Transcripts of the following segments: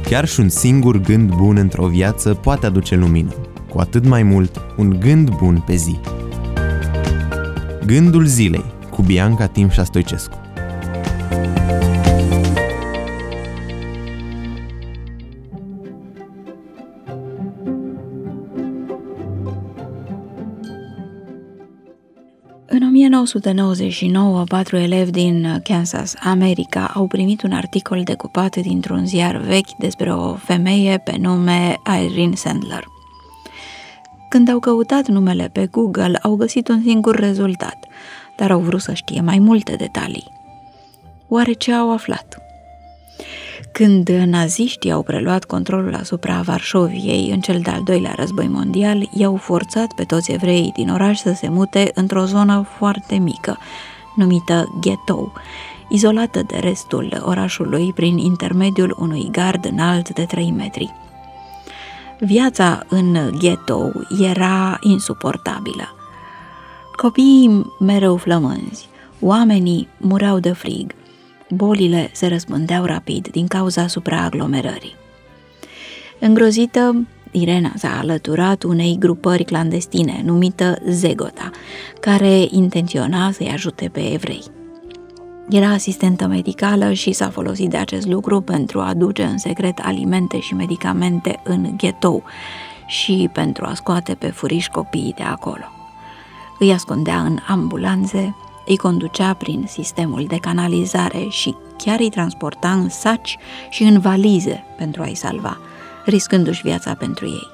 Chiar și un singur gând bun într-o viață poate aduce lumină, cu atât mai mult un gând bun pe zi. Gândul zilei cu Bianca Timșa Stoicescu. În 1999, 4 elevi din Kansas, America, au primit un articol decupat dintr-un ziar vechi despre o femeie pe nume Irene Sandler. Când au căutat numele pe Google, au găsit un singur rezultat, dar au vrut să știe mai multe detalii. Oare ce au aflat? Când naziștii au preluat controlul asupra Varșoviei în cel de-al doilea război mondial, i-au forțat pe toți evreii din oraș să se mute într-o zonă foarte mică, numită ghetto, izolată de restul orașului prin intermediul unui gard înalt de 3 metri. Viața în ghetto era insuportabilă. Copiii mereu flămânzi, oamenii mureau de frig, bolile se răspândeau rapid din cauza supraaglomerării. Îngrozită, Irena s-a alăturat unei grupări clandestine numită Zegota, care intenționa să-i ajute pe evrei. Era asistentă medicală și s-a folosit de acest lucru pentru a duce în secret alimente și medicamente în ghetto și pentru a scoate pe furiș copiii de acolo. Îi ascundea în ambulanțe, îi conducea prin sistemul de canalizare și chiar îi transporta în saci și în valize pentru a-i salva, riscându-și viața pentru ei.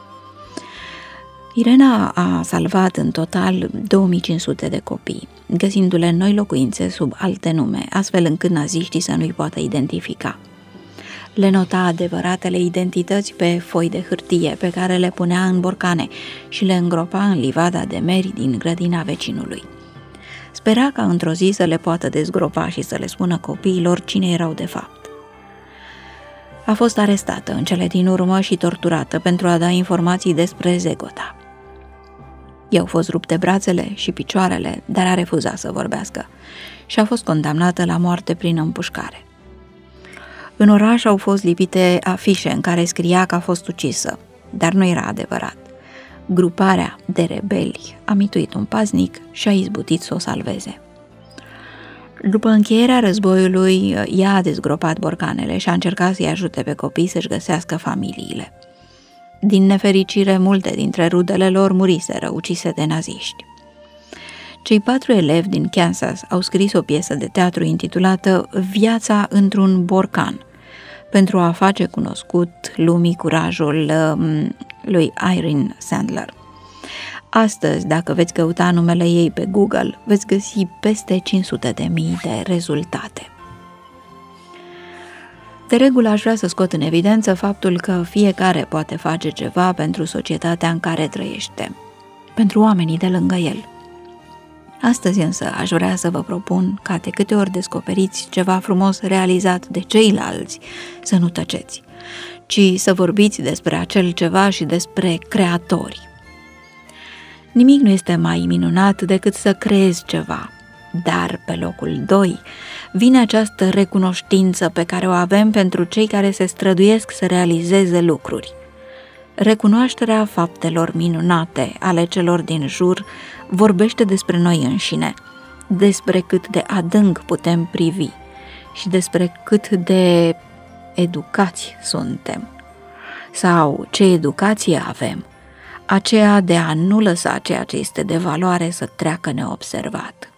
Irena a salvat în total 2500 de copii, găsindu-le noi locuințe sub alte nume, astfel încât naziștii să nu-i poată identifica. Le nota adevăratele identități pe foi de hârtie pe care le punea în borcane și le îngropa în livada de meri din grădina vecinului. Spera ca într-o zi să le poată dezgropa și să le spună copiilor cine erau de fapt. A fost arestată în cele din urmă și torturată pentru a da informații despre Zegota. I-au fost rupte brațele și picioarele, dar a refuzat să vorbească și a fost condamnată la moarte prin împușcare. În oraș au fost lipite afișe în care scria că a fost ucisă, dar nu era adevărat. Gruparea de rebeli a mituit un paznic și a izbutit să o salveze. După încheierea războiului, ea a dezgropat borcanele și a încercat să-i ajute pe copii să-și găsească familiile. Din nefericire, multe dintre rudele lor muriseră, ucise de naziști. Cei 4 elevi din Kansas au scris o piesă de teatru intitulată Viața într-un borcan, pentru a face cunoscut lumii curajul lui Irene Sandler. Astăzi, dacă veți căuta numele ei pe Google, veți găsi peste 500.000 de rezultate. De regulă aș vrea să scot în evidență faptul că fiecare poate face ceva pentru societatea în care trăiește, pentru oamenii de lângă el. Astăzi însă aș vrea să vă propun ca de câte ori descoperiți ceva frumos realizat de ceilalți, să nu tăceți, ci să vorbiți despre acel ceva și despre creatori. Nimic nu este mai minunat decât să creezi ceva, dar pe locul 2 vine această recunoștință pe care o avem pentru cei care se străduiesc să realizeze lucruri. Recunoașterea faptelor minunate ale celor din jur vorbește despre noi înșine, despre cât de adânc putem privi și despre cât de educați suntem. Sau ce educație avem, aceea de a nu lăsa ceea ce este de valoare să treacă neobservat.